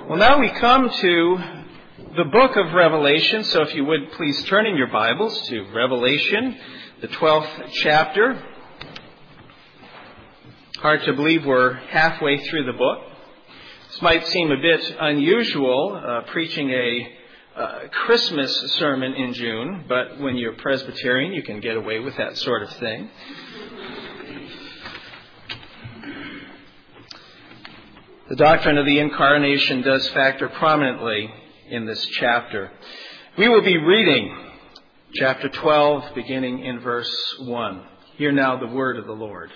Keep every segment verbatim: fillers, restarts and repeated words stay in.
Well, now we come to the book of Revelation, so if you would please turn in your Bibles to Revelation, the twelfth chapter. Hard to believe we're halfway through the book. This might seem a bit unusual, uh, preaching a uh, Christmas sermon in June, but when you're Presbyterian, you can get away with that sort of thing. The doctrine of the Incarnation does factor prominently in this chapter. We will be reading chapter twelve, beginning in verse one. Hear now the word of the Lord.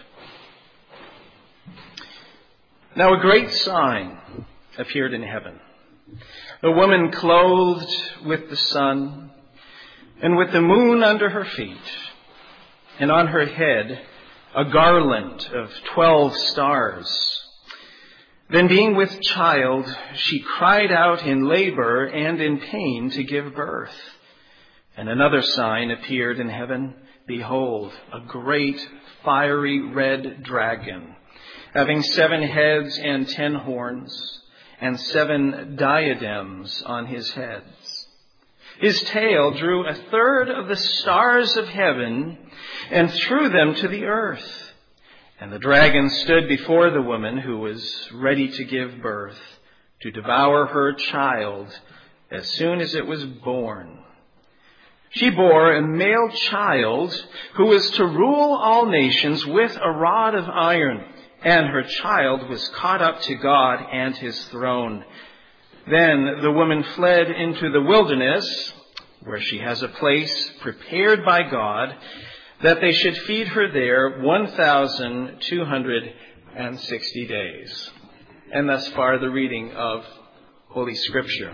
Now a great sign appeared in heaven. A woman clothed with the sun and with the moon under her feet, and on her head a garland of twelve stars. Then being with child, she cried out in labor and in pain to give birth. And another sign appeared in heaven. Behold, a great fiery red dragon, having seven heads and ten horns, and seven diadems on his heads. His tail drew a third of the stars of heaven and threw them to the earth. And the dragon stood before the woman who was ready to give birth, to devour her child as soon as it was born. She bore a male child who was to rule all nations with a rod of iron, and her child was caught up to God and his throne. Then the woman fled into the wilderness, where she has a place prepared by God, that they should feed her there one thousand two hundred sixty days. And thus far the reading of Holy Scripture.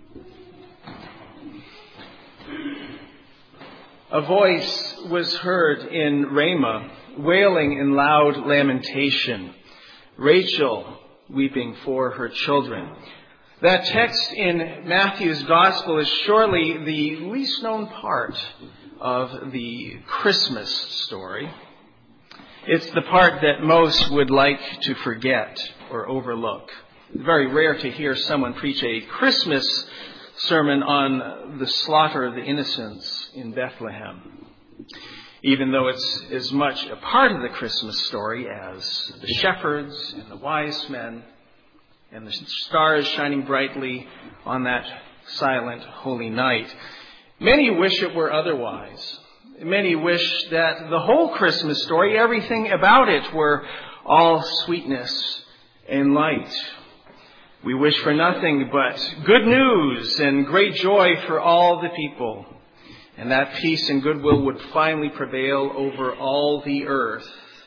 A voice was heard in Ramah, wailing in loud lamentation, Rachel weeping for her children. That text in Matthew's Gospel is surely the least known part of the Christmas story. It's the part that most would like to forget or overlook. It's very rare to hear someone preach a Christmas sermon on the slaughter of the innocents in Bethlehem, even though it's as much a part of the Christmas story as the shepherds and the wise men and the stars shining brightly on that silent, holy night. Many wish it were otherwise. Many wish that the whole Christmas story, everything about it, were all sweetness and light. We wish for nothing but good news and great joy for all the people, and that peace and goodwill would finally prevail over all the earth,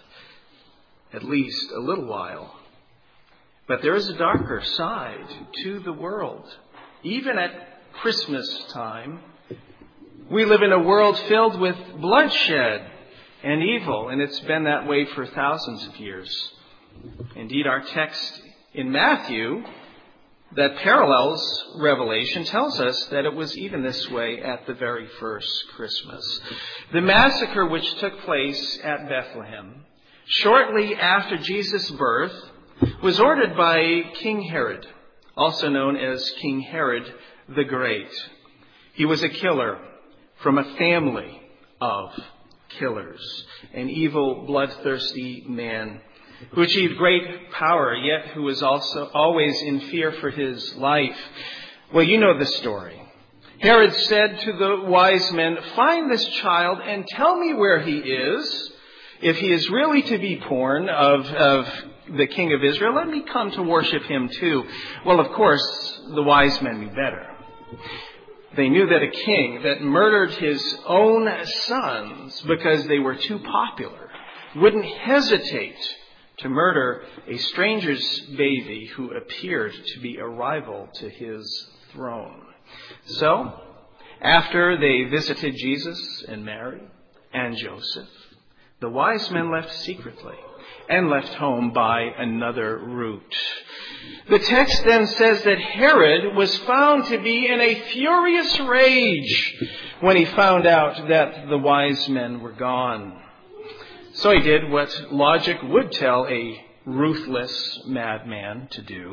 at least a little while. But there is a darker side to the world, even at Christmas time. We live in a world filled with bloodshed and evil, and it's been that way for thousands of years. Indeed, our text in Matthew that parallels Revelation tells us that it was even this way at the very first Christmas. The massacre which took place at Bethlehem shortly after Jesus' birth was ordered by King Herod, also known as King Herod the Great. He was a killer from a family of killers, an evil, bloodthirsty man who achieved great power, yet who was also always in fear for his life. Well, you know the story. Herod said to the wise men, "Find this child and tell me where he is. If he is really to be born of, of the King of Israel, let me come to worship him too." Well, of course, the wise men knew better. They knew that a king that murdered his own sons because they were too popular wouldn't hesitate to murder a stranger's baby who appeared to be a rival to his throne. So, after they visited Jesus and Mary and Joseph, the wise men left secretly and left home by another route. The text then says that Herod was found to be in a furious rage when he found out that the wise men were gone. So he did what logic would tell a ruthless madman to do.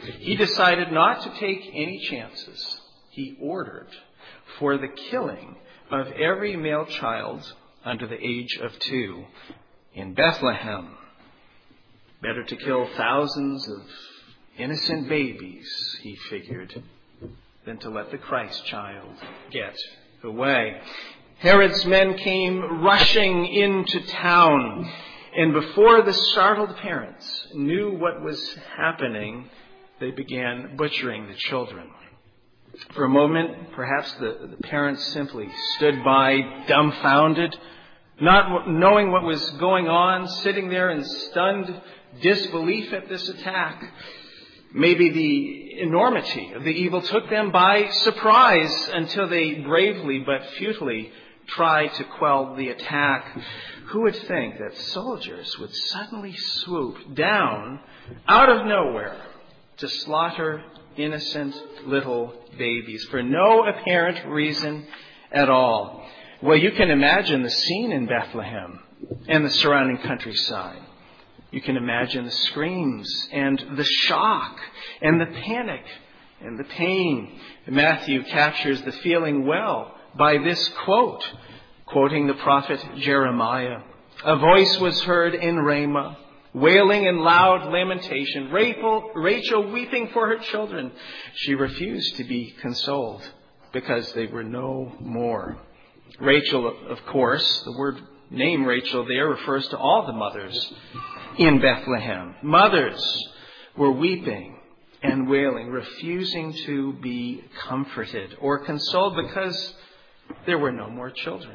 he decided not to take any chances. He ordered for the killing of every male child under the age of two in Bethlehem. Better to kill thousands of innocent babies, he figured, than to let the Christ child get away. Herod's men came rushing into town, and before the startled parents knew what was happening, they began butchering the children. For a moment, perhaps the, the parents simply stood by, dumbfounded, not knowing what was going on, sitting there in stunned disbelief at this attack. Maybe the enormity of the evil took them by surprise until they bravely but futilely tried to quell the attack. Who would think that soldiers would suddenly swoop down out of nowhere to slaughter innocent little babies for no apparent reason at all? Well, you can imagine the scene in Bethlehem and the surrounding countryside. You can imagine the screams and the shock and the panic and the pain. Matthew captures the feeling well by this quote, quoting the prophet Jeremiah. A voice was heard in Ramah, wailing in loud lamentation, Rachel, Rachel weeping for her children. She refused to be consoled because they were no more. Rachel, of course, the word name Rachel there refers to all the mothers in Bethlehem. Mothers were weeping and wailing, refusing to be comforted or consoled because there were no more children.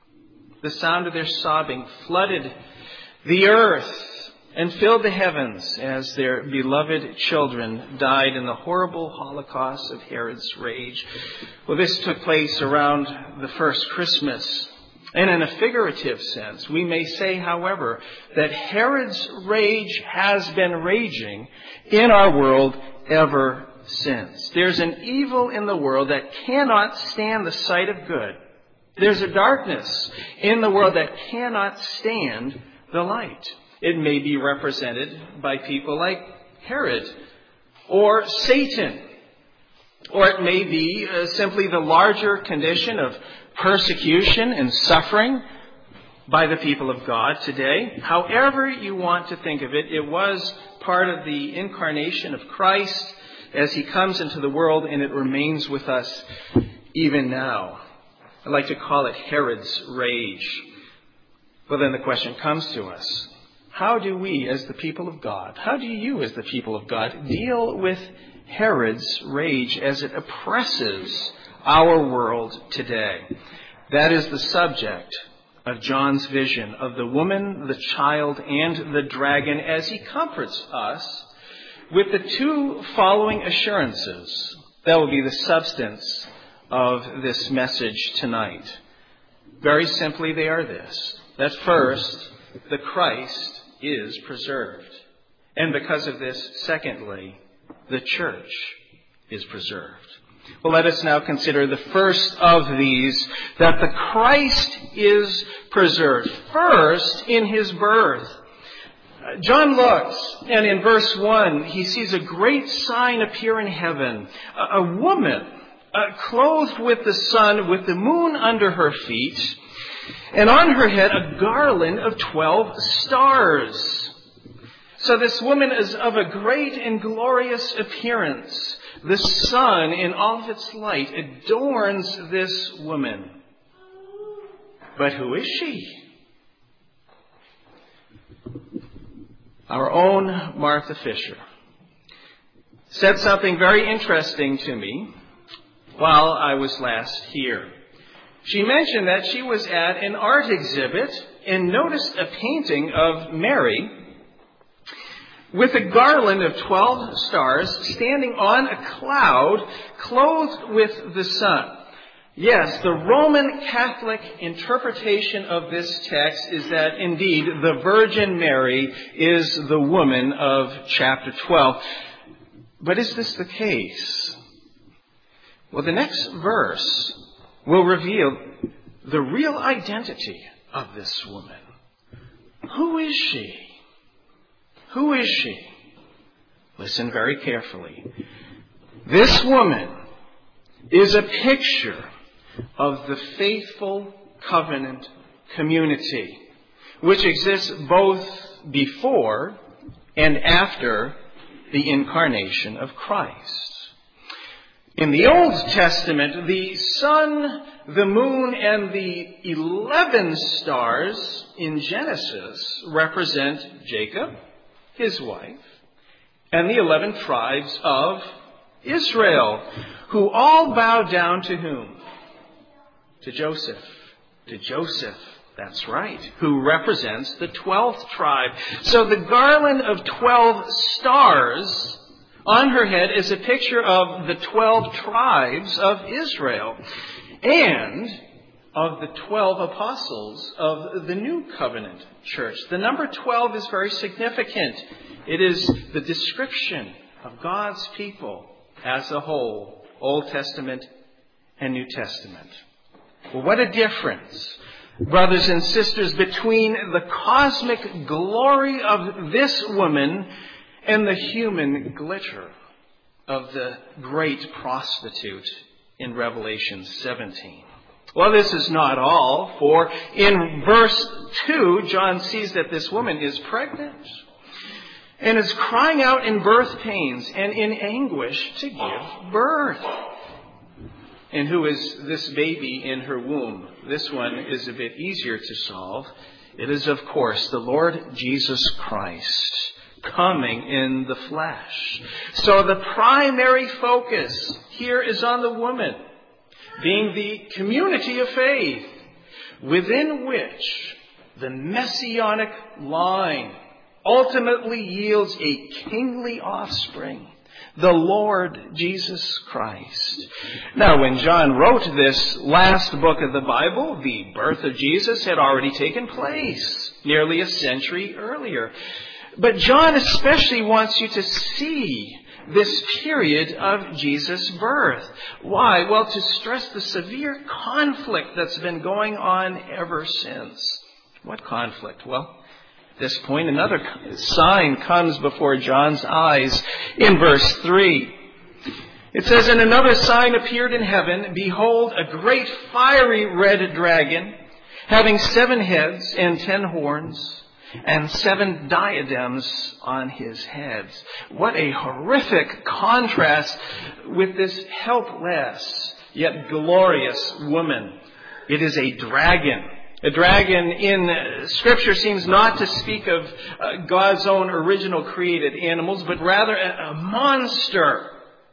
The sound of their sobbing flooded the earth and filled the heavens as their beloved children died in the horrible holocaust of Herod's rage. Well, this took place around the first Christmas. And in a figurative sense, we may say, however, that Herod's rage has been raging in our world ever since. There's an evil in the world that cannot stand the sight of good. There's a darkness in the world that cannot stand the light. It may be represented by people like Herod or Satan, or it may be uh, simply the larger condition of persecution and suffering by the people of God today. However you want to think of it, it was part of the incarnation of Christ as he comes into the world, and it remains with us even now. I like to call it Herod's rage. Well, then the question comes to us. How do we as the people of God, how do you as the people of God deal with Herod's rage as it oppresses our world today? That is the subject of John's vision of the woman, the child, and the dragon as he comforts us with the two following assurances. That will be the substance of this message tonight. Very simply, they are this. That first, the Christ is preserved. And because of this, secondly, the church is preserved. Well, let us now consider the first of these, that the Christ is preserved. First, in his birth. John looks, and in verse one, he sees a great sign appear in heaven. A, a woman uh, clothed with the sun, with the moon under her feet, and on her head a garland of twelve stars. So this woman is of a great and glorious appearance. The sun in all of its light adorns this woman. But who is she? Our own Martha Fisher said something very interesting to me while I was last here. She mentioned that she was at an art exhibit and noticed a painting of Mary with a garland of twelve stars standing on a cloud clothed with the sun. Yes, the Roman Catholic interpretation of this text is that indeed the Virgin Mary is the woman of chapter twelve. But is this the case? Well, the next verse will reveal the real identity of this woman. Who is she? Who is she? Listen very carefully. This woman is a picture of the faithful covenant community, which exists both before and after the incarnation of Christ. In the Old Testament, the sun, the moon, and the eleven stars in Genesis represent Jacob, his wife, and the eleven tribes of Israel, who all bow down to whom? To Joseph. To Joseph, that's right, who represents the twelfth tribe. So the garland of twelve stars on her head is a picture of the twelve tribes of Israel and of the twelve apostles of the New Covenant Church. The number twelve is very significant. It is the description of God's people as a whole, Old Testament and New Testament. Well, what a difference, brothers and sisters, between the cosmic glory of this woman and the human glitter of the great prostitute in Revelation seventeen. Well, this is not all, for in verse two, John sees that this woman is pregnant and is crying out in birth pains and in anguish to give birth. And who is this baby in her womb? This one is a bit easier to solve. It is, of course, the Lord Jesus Christ, coming in the flesh. So the primary focus here is on the woman, being the community of faith, within which the messianic line ultimately yields a kingly offspring, the Lord Jesus Christ. Now, when John wrote this last book of the Bible, the birth of Jesus had already taken place nearly a century earlier. But John especially wants you to see this period of Jesus' birth. Why? Well, to stress the severe conflict that's been going on ever since. What conflict? Well, at this point, another sign comes before John's eyes in verse three. It says, "And another sign appeared in heaven. Behold, a great fiery red dragon, having seven heads and ten horns, and seven diadems on his heads." What a horrific contrast with this helpless yet glorious woman. It is a dragon. A dragon in Scripture seems not to speak of uh, God's own original created animals, but rather a, a monster.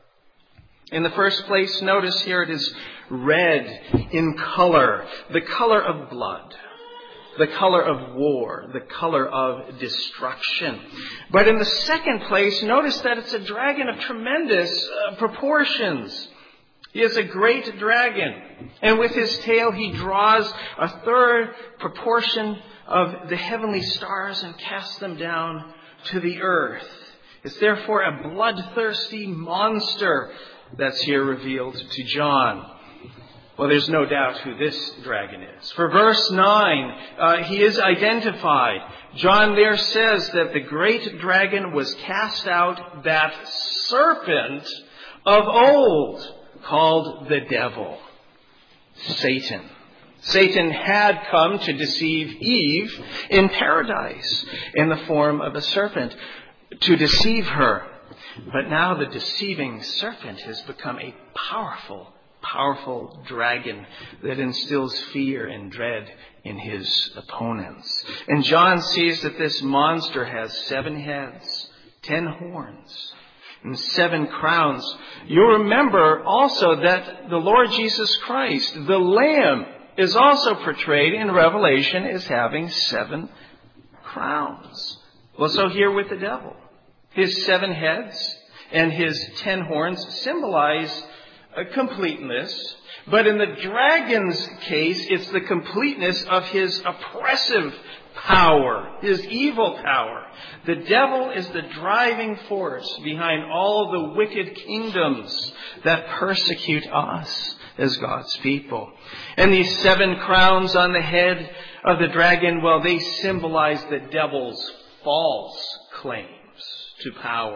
In the first place, notice here it is red in color, the color of blood, the color of war, the color of destruction. But in the second place, notice that it's a dragon of tremendous uh, proportions. He is a great dragon, and with his tail he draws a third proportion of the heavenly stars and casts them down to the earth. It's therefore a bloodthirsty monster that's here revealed to John. Well, there's no doubt who this dragon is. For verse nine, uh, he is identified. John there says that the great dragon was cast out, that serpent of old, called the devil, Satan. Satan had come to deceive Eve in paradise in the form of a serpent, to deceive her. But now the deceiving serpent has become a powerful, powerful dragon that instills fear and dread in his opponents. And John sees that this monster has seven heads, ten horns, and seven crowns. You'll remember also that the Lord Jesus Christ, the Lamb, is also portrayed in Revelation as having seven crowns. Well, so here with the devil, his seven heads and his ten horns symbolize a completeness. But in the dragon's case, it's the completeness of his oppressive power, his evil power. The devil is the driving force behind all the wicked kingdoms that persecute us as God's people. And these seven crowns on the head of the dragon, well, they symbolize the devil's false claims to power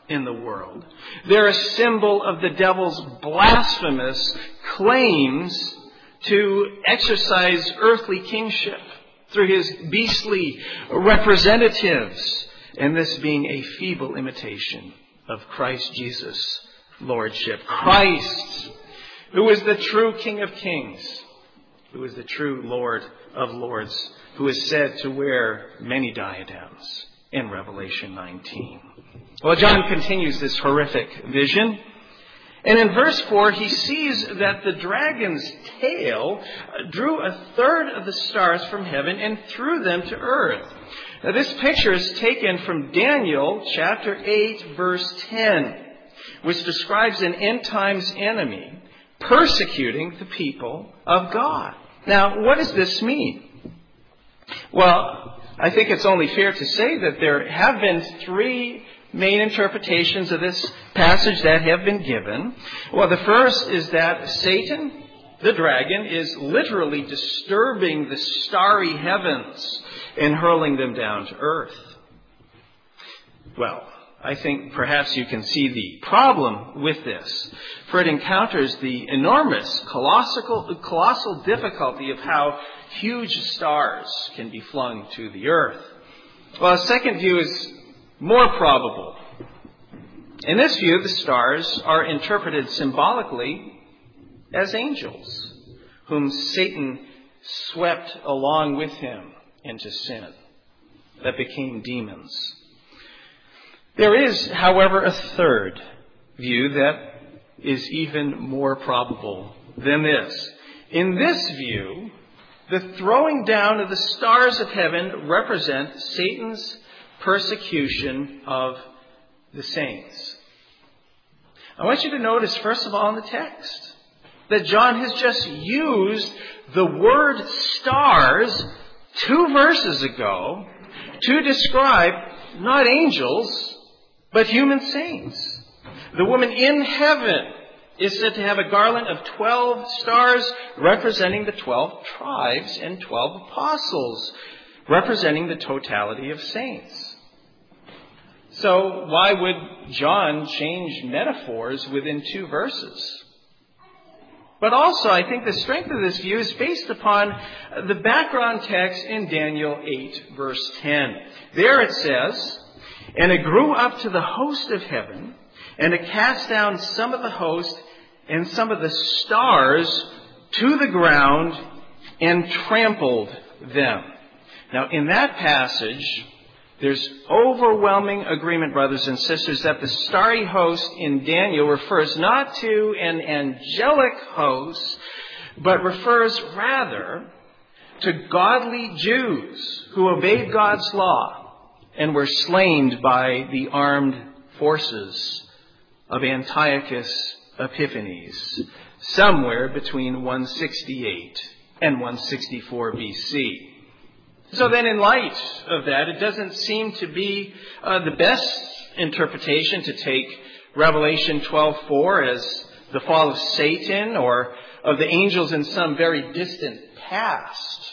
in the world. They're a symbol of the devil's blasphemous claims to exercise earthly kingship through his beastly representatives, and this being a feeble imitation of Christ Jesus' lordship. Christ, who is the true King of Kings, who is the true Lord of Lords, who is said to wear many diadems in Revelation nineteen. Well, John continues this horrific vision. And in verse four, he sees that the dragon's tail drew a third of the stars from heaven and threw them to earth. Now, this picture is taken from Daniel chapter eight, verse ten, which describes an end times enemy persecuting the people of God. Now, what does this mean? Well, I think it's only fair to say that there have been three main interpretations of this passage that have been given. Well, the first is that Satan, the dragon, is literally disturbing the starry heavens and hurling them down to earth. Well, I think perhaps you can see the problem with this, for it encounters the enormous, colossal, colossal difficulty of how huge stars can be flung to the earth. Well, a second view is more probable. In this view, the stars are interpreted symbolically as angels, whom Satan swept along with him into sin, that became demons. There is, however, a third view that is even more probable than this. In this view, the throwing down of the stars of heaven represent Satan's persecution of the saints. I want you to notice, first of all, in the text, that John has just used the word stars two verses ago to describe not angels, but human saints. The woman in heaven is said to have a garland of twelve stars representing the twelve tribes and twelve apostles, representing the totality of saints. So why would John change metaphors within two verses? But also, I think the strength of this view is based upon the background text in Daniel eight, verse ten. There it says, "And it grew up to the host of heaven, and it cast down some of the host and some of the stars to the ground and trampled them." Now, in that passage, there's overwhelming agreement, brothers and sisters, that the starry host in Daniel refers not to an angelic host, but refers rather to godly Jews who obeyed God's law and were slain by the armed forces of Antiochus Epiphanes, somewhere between one sixty-eight and one sixty-four B C. So then in light of that, it doesn't seem to be uh, the best interpretation to take Revelation twelve four as the fall of Satan or of the angels in some very distant past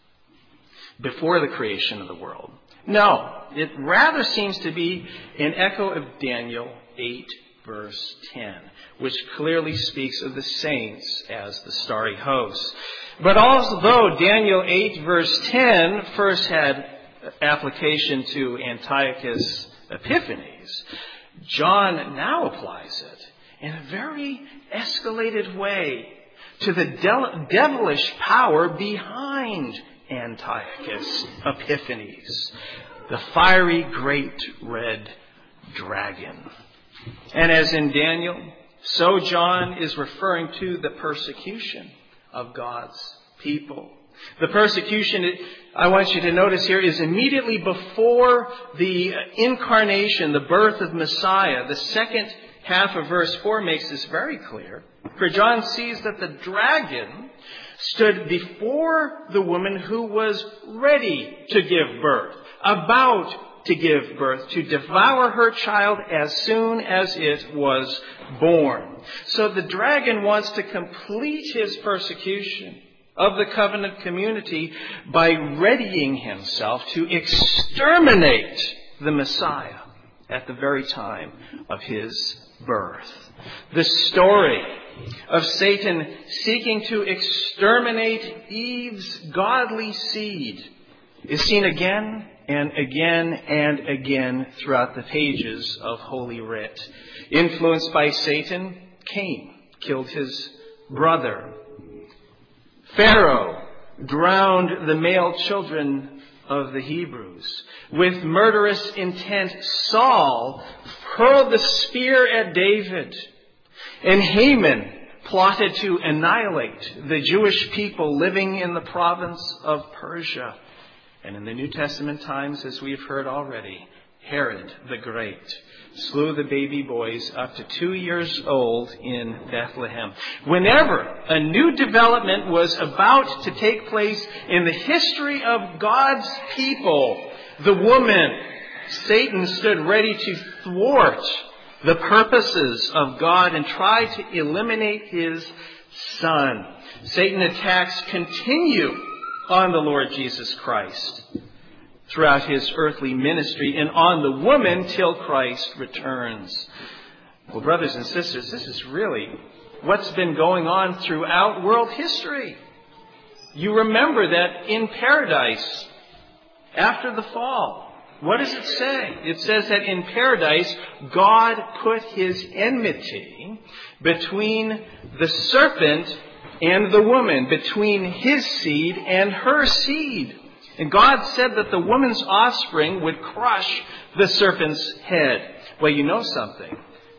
before the creation of the world. No, it rather seems to be an echo of Daniel eight, verse ten, which clearly speaks of the saints as the starry host. But although Daniel eight, verse ten first had application to Antiochus Epiphanes, John now applies it in a very escalated way to the de- devilish power behind Antiochus Epiphanes, the fiery great red dragon. And as in Daniel, so John is referring to the persecution of God's people. The persecution, I want you to notice here, is immediately before the incarnation, the birth of Messiah. The second half of verse four makes this very clear. For John sees that the dragon stood before the woman who was ready to give birth, about to give birth, to devour her child as soon as it was born. So the dragon wants to complete his persecution of the covenant community by readying himself to exterminate the Messiah at the very time of his birth. The story of Satan seeking to exterminate Eve's godly seed is seen again and again and again throughout the pages of Holy Writ. Influenced by Satan, Cain killed his brother. Pharaoh drowned the male children of the Hebrews. With murderous intent, Saul hurled the spear at David. And Haman plotted to annihilate the Jewish people living in the province of Persia. And in the New Testament times, as we've heard already, Herod the Great slew the baby boys up to two years old in Bethlehem. Whenever a new development was about to take place in the history of God's people, the woman, Satan, stood ready to thwart the purposes of God and try to eliminate his Son. Satan attacks continue on the Lord Jesus Christ throughout his earthly ministry and on the woman till Christ returns. Well, brothers and sisters, this is really what's been going on throughout world history. You remember that in paradise, after the fall, what does it say? It says that in paradise, God put his enmity between the serpent and the woman, between his seed and her seed. And God said that the woman's offspring would crush the serpent's head. Well, you know something.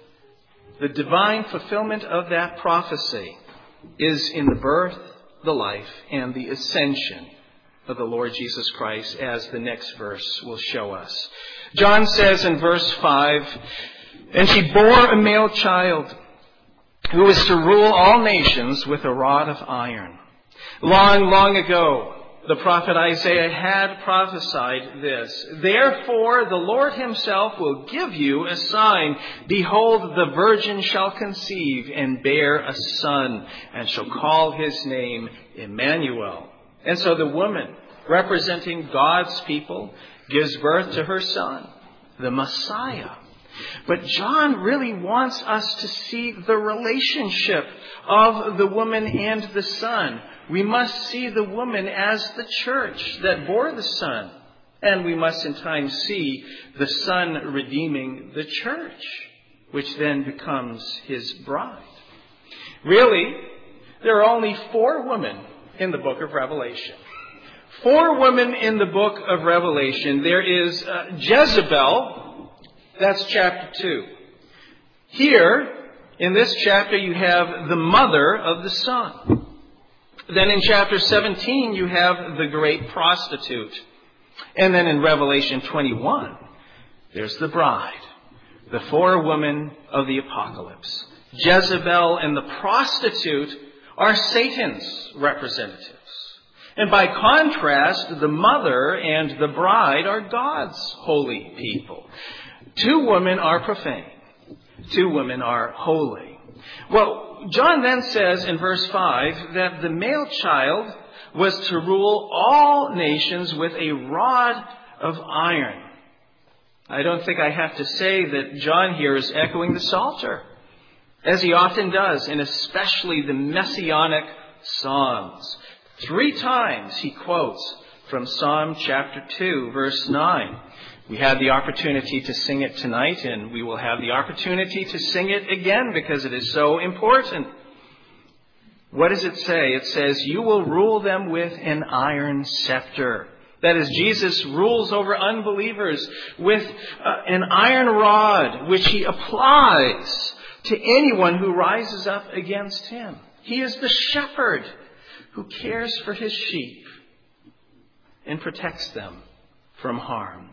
The divine fulfillment of that prophecy is in the birth, the life, and the ascension of the Lord Jesus Christ, as the next verse will show us. John says in verse five, "And she bore a male child, who was to rule all nations with a rod of iron." Long, long ago, the prophet Isaiah had prophesied this. "Therefore, the Lord himself will give you a sign. Behold, the virgin shall conceive and bear a son, and shall call his name Emmanuel." And so the woman, representing God's people, gives birth to her son, the Messiah. But John really wants us to see the relationship of the woman and the son. We must see the woman as the church that bore the Son. And we must in time see the Son redeeming the church, which then becomes his bride. Really, there are only four women in the book of Revelation. Four women in the book of Revelation. There is uh, Jezebel. That's chapter two. Here, in this chapter, you have the mother of the Son. Then in chapter seventeen, you have the great prostitute. And then in Revelation twenty-one, there's the bride, the four women of the apocalypse. Jezebel and the prostitute are Satan's representatives. And by contrast, the mother and the bride are God's holy people. Two women are profane. Two women are holy. Well, John then says in verse five that the male child was to rule all nations with a rod of iron. I don't think I have to say that John here is echoing the Psalter, as he often does, and especially the Messianic Psalms. Three times he quotes from Psalm chapter two, verse nine. We had the opportunity to sing it tonight, and we will have the opportunity to sing it again because it is so important. What does it say? It says, "You will rule them with an iron scepter." That is, Jesus rules over unbelievers with uh, an iron rod, which he applies to anyone who rises up against him. He is the shepherd who cares for his sheep and protects them from harm.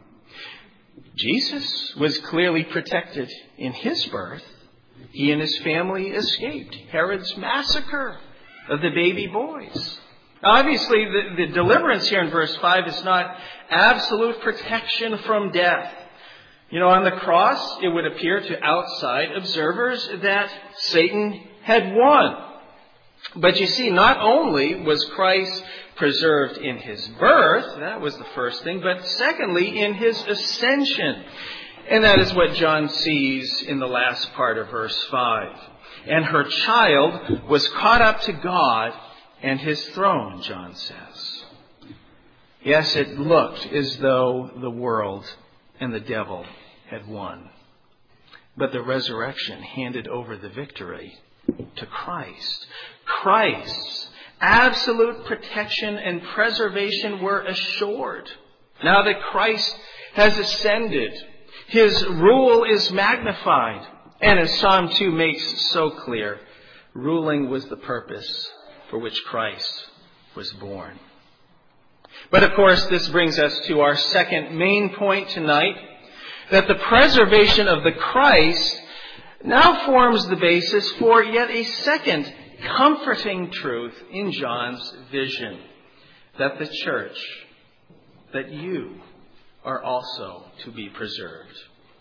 Jesus was clearly protected in his birth. He and his family escaped Herod's massacre of the baby boys. Obviously, the, the deliverance here in verse five is not absolute protection from death. You know, on the cross, it would appear to outside observers that Satan had won. But you see, not only was Christ preserved in his birth, that was the first thing, but secondly, in his ascension. And that is what John sees in the last part of verse five. And her child was caught up to God and his throne, John says. Yes, it looked as though the world and the devil had won. But the resurrection handed over the victory to Christ. Christ's absolute protection and preservation were assured. Now that Christ has ascended, his rule is magnified. And as Psalm two makes so clear, ruling was the purpose for which Christ was born. But of course, this brings us to our second main point tonight, that the preservation of the Christ now forms the basis for yet a second comforting truth in John's vision, that the church, that you are also to be preserved.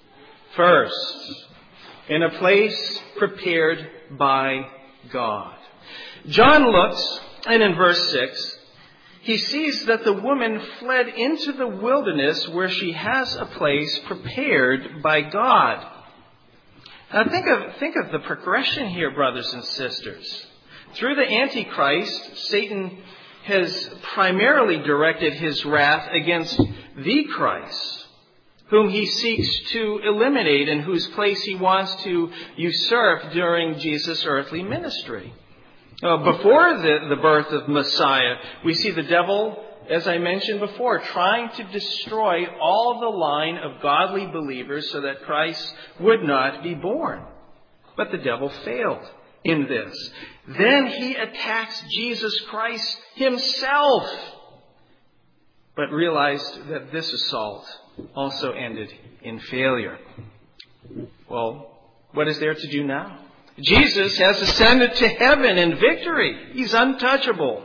First, in a place prepared by God. John looks, and in verse six, he sees that the woman fled into the wilderness where she has a place prepared by God. Now think of, think of the progression here, brothers and sisters. Through the Antichrist, Satan has primarily directed his wrath against the Christ, whom he seeks to eliminate and whose place he wants to usurp during Jesus' earthly ministry. Uh, before the, the birth of Messiah, we see the devil, as I mentioned before, trying to destroy all the line of godly believers so that Christ would not be born. But the devil failed in this. Then he attacks Jesus Christ himself, but realized that this assault also ended in failure. Well, what is there to do now? Jesus has ascended to heaven in victory. He's untouchable.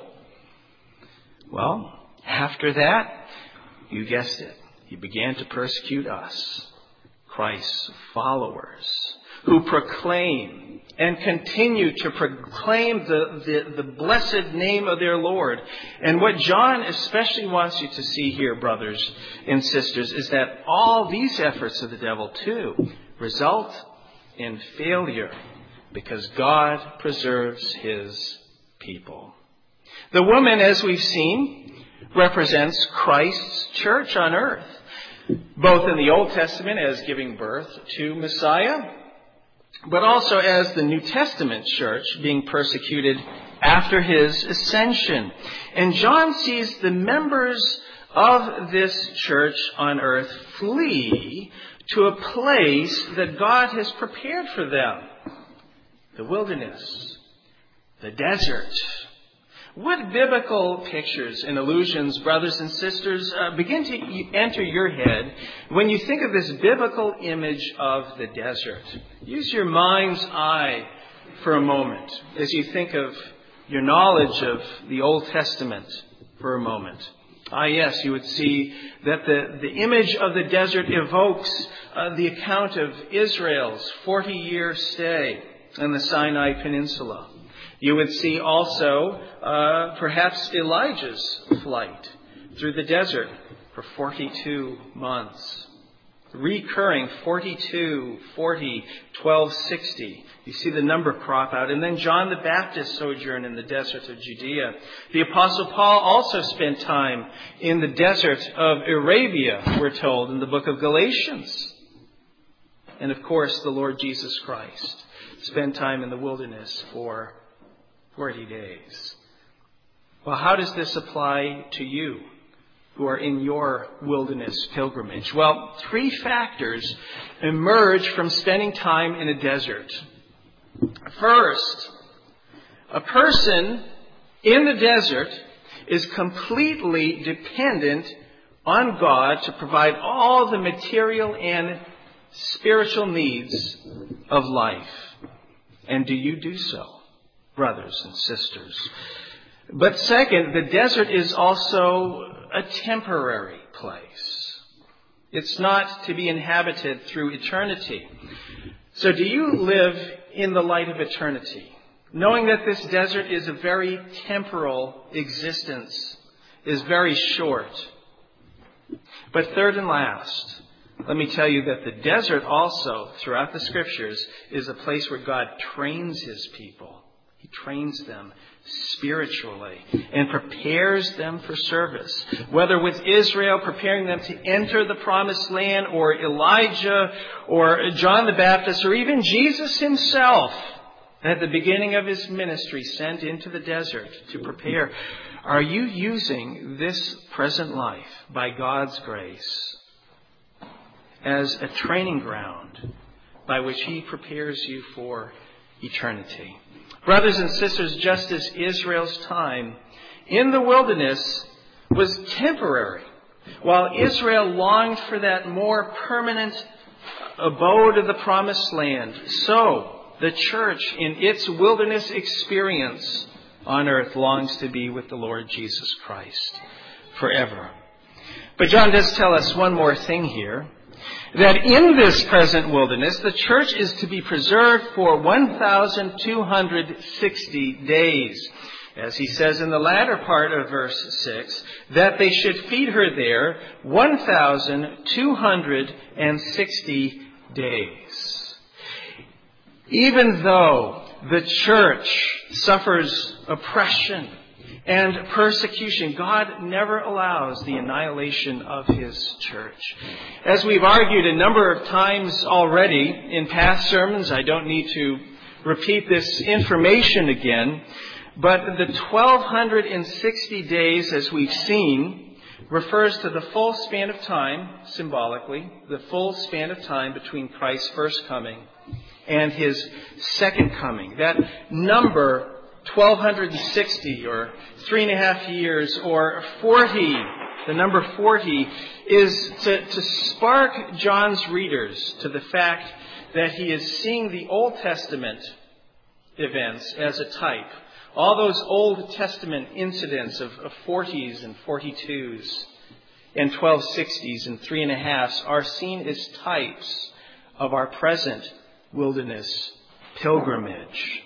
Well, after that, you guessed it, he began to persecute us, Christ's followers, who proclaim and continue to proclaim the, the, the blessed name of their Lord. And what John especially wants you to see here, brothers and sisters, is that all these efforts of the devil, too, result in failure because God preserves his people. The woman, as we've seen, represents Christ's church on earth, both in the Old Testament as giving birth to Messiah, but also as the New Testament church being persecuted after his ascension. And John sees the members of this church on earth flee to a place that God has prepared for them. The wilderness, the desert. What biblical pictures and allusions, brothers and sisters, uh, begin to enter your head when you think of this biblical image of the desert? Use your mind's eye for a moment as you think of your knowledge of the Old Testament for a moment. Ah, yes, you would see that the, the image of the desert evokes uh, the account of Israel's forty-year stay on the Sinai Peninsula. You would see also uh, perhaps Elijah's flight through the desert for forty-two months. Recurring forty-two, forty, twelve, sixty. You see the number crop out. And then John the Baptist sojourn in the desert of Judea. The Apostle Paul also spent time in the desert of Arabia, we're told, in the book of Galatians. And of course, the Lord Jesus Christ spent time in the wilderness for forty days. Well, how does this apply to you who are in your wilderness pilgrimage? Well, three factors emerge from spending time in a desert. First, a person in the desert is completely dependent on God to provide all the material and spiritual needs of life. And do you do so, brothers and sisters? But second, the desert is also a temporary place. It's not to be inhabited through eternity. So do you live in the light of eternity, knowing that this desert is a very temporal existence, is very short? But third and last, Let me tell you that the desert also, throughout the Scriptures, is a place where God trains His people. He trains them spiritually and prepares them for service. Whether with Israel preparing them to enter the promised land, or Elijah, or John the Baptist, or even Jesus Himself at the beginning of His ministry sent into the desert to prepare. Are you using this present life by God's grace as a training ground by which He prepares you for eternity? Brothers and sisters, just as Israel's time in the wilderness was temporary, while Israel longed for that more permanent abode of the promised land, so the church in its wilderness experience on earth longs to be with the Lord Jesus Christ forever. But John does tell us one more thing here, that in this present wilderness, the church is to be preserved for one thousand two hundred sixty days. As he says in the latter part of verse six, that they should feed her there one thousand two hundred sixty days. Even though the church suffers oppression and persecution, God never allows the annihilation of His church. As we've argued a number of times already in past sermons, I don't need to repeat this information again, but the twelve sixty days, as we've seen, refers to the full span of time, symbolically, the full span of time between Christ's first coming and His second coming. That number twelve sixty, or three and a half years, or forty, the number forty, is to, to spark John's readers to the fact that he is seeing the Old Testament events as a type. All those Old Testament incidents of, of forties and forty-twos and twelve sixties and three and a halves are seen as types of our present wilderness pilgrimage.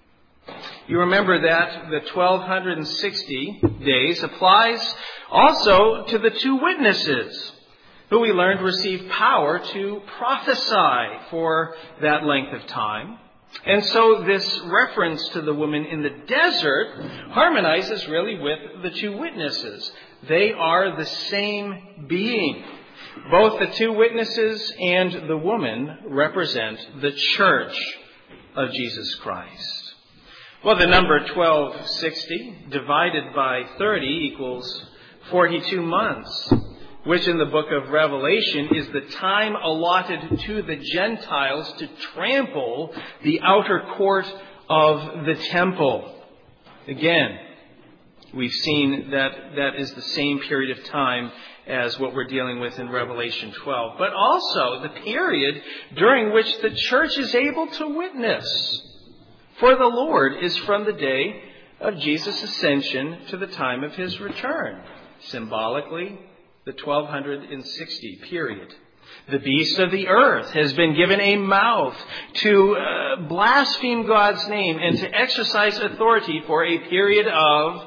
You remember that the twelve sixty days applies also to the two witnesses who we learned received power to prophesy for that length of time. And so this reference to the woman in the desert harmonizes really with the two witnesses. They are the same being. Both the two witnesses and the woman represent the church of Jesus Christ. Well, the number twelve sixty divided by thirty equals forty-two months, which in the book of Revelation is the time allotted to the Gentiles to trample the outer court of the temple. Again, we've seen that that is the same period of time as what we're dealing with in Revelation twelve, but also the period during which the church is able to witness for the Lord is from the day of Jesus' ascension to the time of His return. Symbolically, the twelve sixty period. The beast of the earth has been given a mouth to uh, blaspheme God's name and to exercise authority for a period of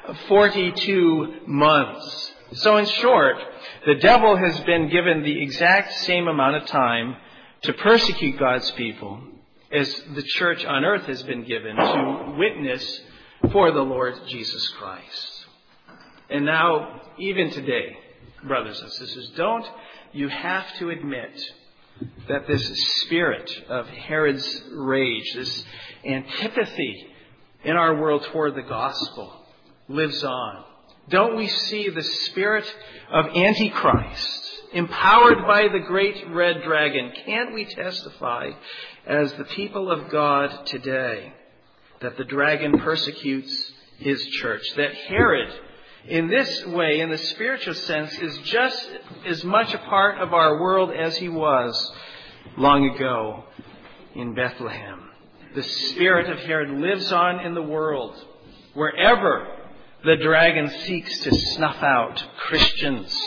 forty-two months. So in short, the devil has been given the exact same amount of time to persecute God's people as the church on earth has been given to witness for the Lord Jesus Christ. And now, even today, brothers and sisters, don't you have to admit that this spirit of Herod's rage, this antipathy in our world toward the gospel lives on? Don't we see the spirit of Antichrist empowered by the great red dragon? Can't we testify as the people of God today that the dragon persecutes his church? That Herod, in this way, in the spiritual sense, is just as much a part of our world as he was long ago in Bethlehem. The spirit of Herod lives on in the world wherever the dragon seeks to snuff out Christians.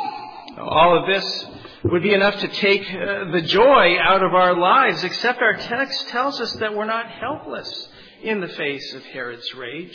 All of this would be enough to take uh, the joy out of our lives, except our text tells us that we're not helpless in the face of Herod's rage.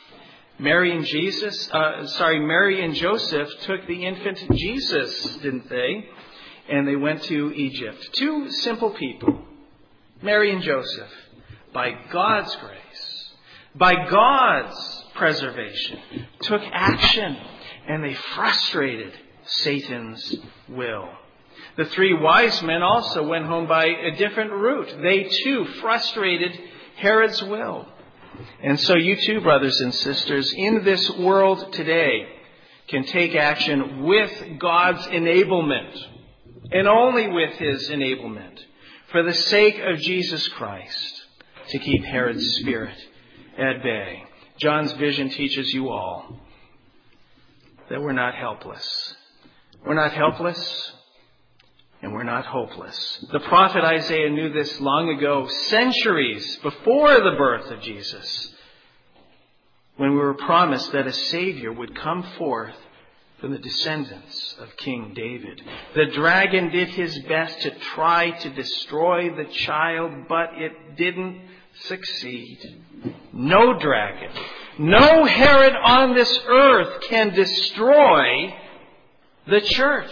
Mary and Jesus, uh, sorry, Mary and Joseph took the infant Jesus, didn't they? and they went to Egypt. Two simple people, Mary and Joseph, by God's grace, by God's preservation, took action, and they frustrated Satan's will. The three wise men also went home by a different route. They too frustrated Herod's will. And so you too, brothers and sisters, in this world today, can take action with God's enablement, and only with His enablement, for the sake of Jesus Christ, to keep Herod's spirit at bay. John's vision teaches you all that we're not helpless. We're not helpless, and we're not hopeless. The prophet Isaiah knew this long ago, centuries before the birth of Jesus, when we were promised that a Savior would come forth from the descendants of King David. The dragon did his best to try to destroy the child, but it didn't succeed. No dragon, no Herod on this earth can destroy the church.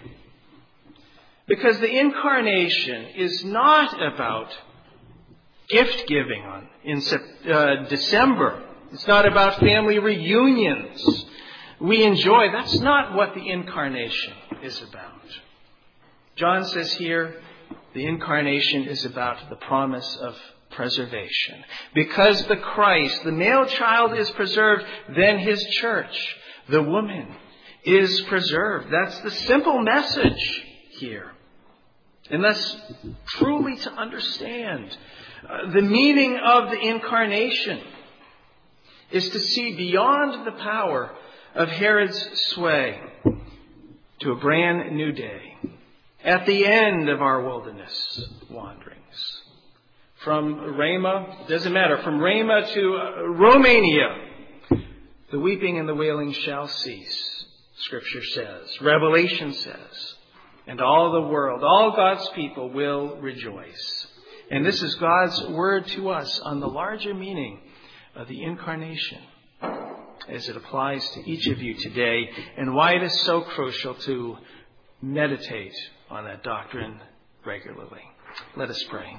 Because the incarnation is not about gift giving on in uh, December. It's not about family reunions we enjoy. That's not what the incarnation is about. John says here, the incarnation is about the promise of preservation. Because the Christ, the male child, is preserved, then His church, the woman, is preserved. That's the simple message here. And thus, truly to understand uh, the meaning of the incarnation is to see beyond the power of Herod's sway to a brand new day at the end of our wilderness wanderings. From Ramah, doesn't matter, from Ramah to uh, Romania, the weeping and the wailing shall cease, Scripture says, Revelation says, and all the world, all God's people will rejoice. And this is God's word to us on the larger meaning of the incarnation as it applies to each of you today, and why it is so crucial to meditate on that doctrine regularly. Let us pray.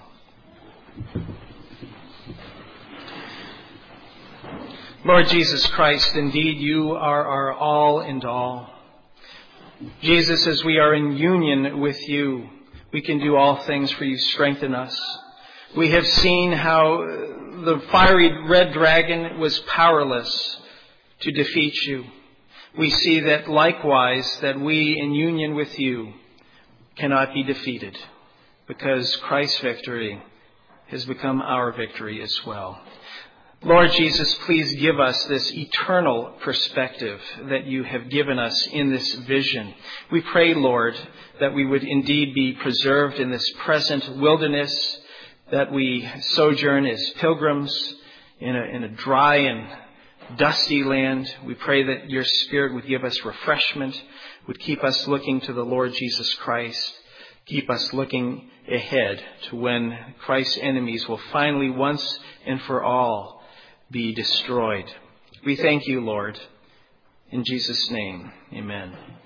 Lord Jesus Christ, indeed you are our all and all. Jesus, as we are in union with you, we can do all things for you. Strengthen us. We have seen how the fiery red dragon was powerless to defeat you. We see that likewise that we in union with you cannot be defeated, because Christ's victory has become our victory as well. Lord Jesus, please give us this eternal perspective that you have given us in this vision. We pray, Lord, that we would indeed be preserved in this present wilderness, that we sojourn as pilgrims in a, in a dry and dusty land. We pray that your Spirit would give us refreshment, would keep us looking to the Lord Jesus Christ, keep us looking ahead to when Christ's enemies will finally once and for all be destroyed. We thank you, Lord. In Jesus' name, amen.